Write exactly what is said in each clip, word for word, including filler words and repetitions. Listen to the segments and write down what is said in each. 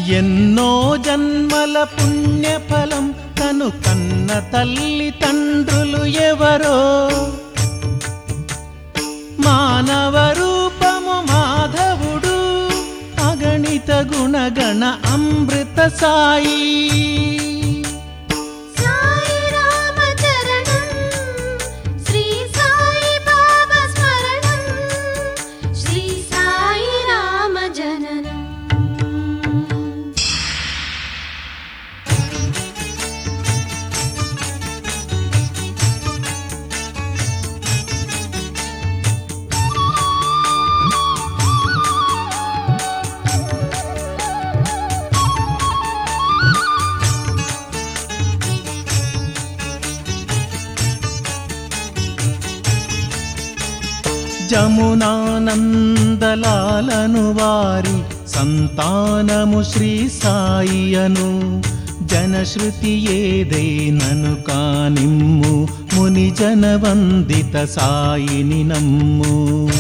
ఎన్నో జన్మల పుణ్యఫలం తను కన్న తల్లి తండ్రులు ఎవరో మానవ రూపము మాధవుడు అగణిత గుణగణ అమృత సాయి జమునానందలాలను వారి సంతానము శ్రీ సాయియను జనశ్రుతి ఏదైనను కానిమ్ము ముని జనవందిత సాయిని నమ్ము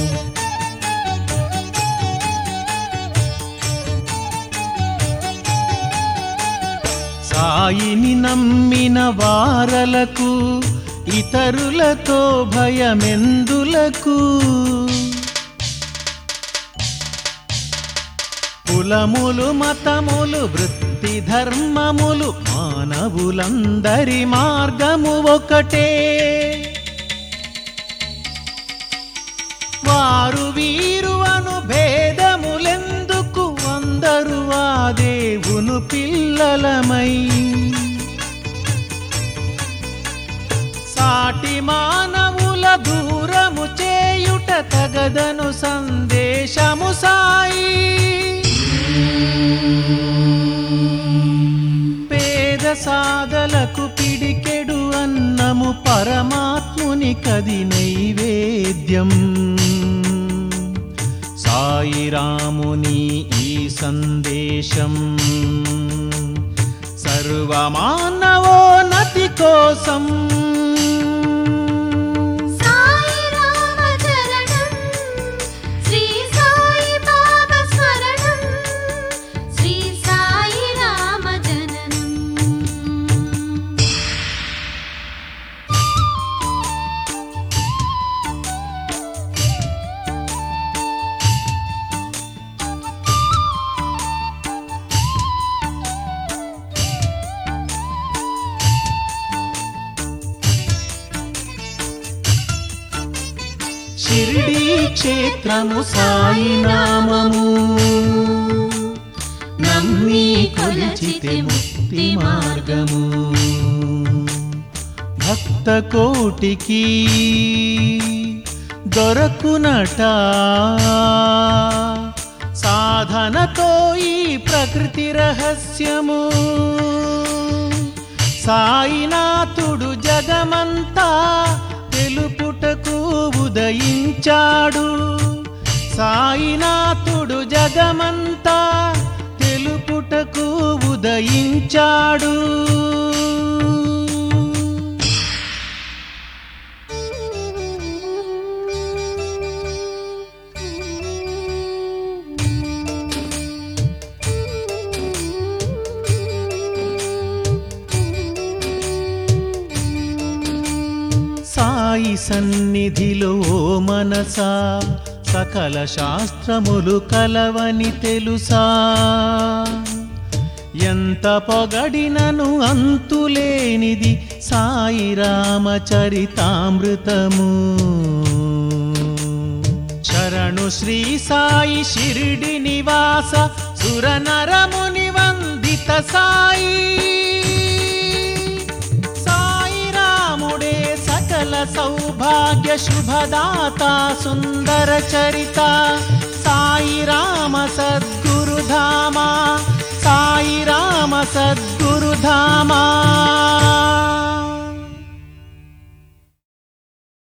సాయిని నమ్మిన వారలకు ఇతరులతో భయమెందులకు కులములు మతములు వృత్తి ధర్మములు మానవులందరి మార్గము ఒకటే వారు వీరు అను భేదములెందుకు అందరూ ఆ దేవును పిల్లలమై సాటి మానవుల దూరము చేయుట తగదను సందేశము సాయి పేద సాదలకు పిడికెడు అన్నము పరమాత్ముని కది నైవేద్యం సాయి రాముని ఈ సందేశం సర్వమానవోన్నతి కోసం షిరిడీ క్షేత్రము సాయి నామము నమ్మి కొలిచితే ముక్తి మార్గము భక్త కోటికి దొరకునట సాధనతో ఈ ప్రకృతి రహస్యము సాయినాథుడు జగమంతా తెలుపుటకు ఉదయించాడు సాయినాథుడు జగమంతా తెలుపుటకు ఉదయించాడు సాయి సన్నిధిలో మనసా సకల శాస్త్రములు కలవని తెలుసా ఎంత పొగడినను అంతులేనిది సాయి రామచరితామృతము శరణు శ్రీ సాయి షిరిడి నివాస సురనరముని వందిత సాయి సౌభాగ్య శుభదాత సుందర చరిత సాయి రామ సద్గురుధామ సాయి రామ సద్గురుధామ।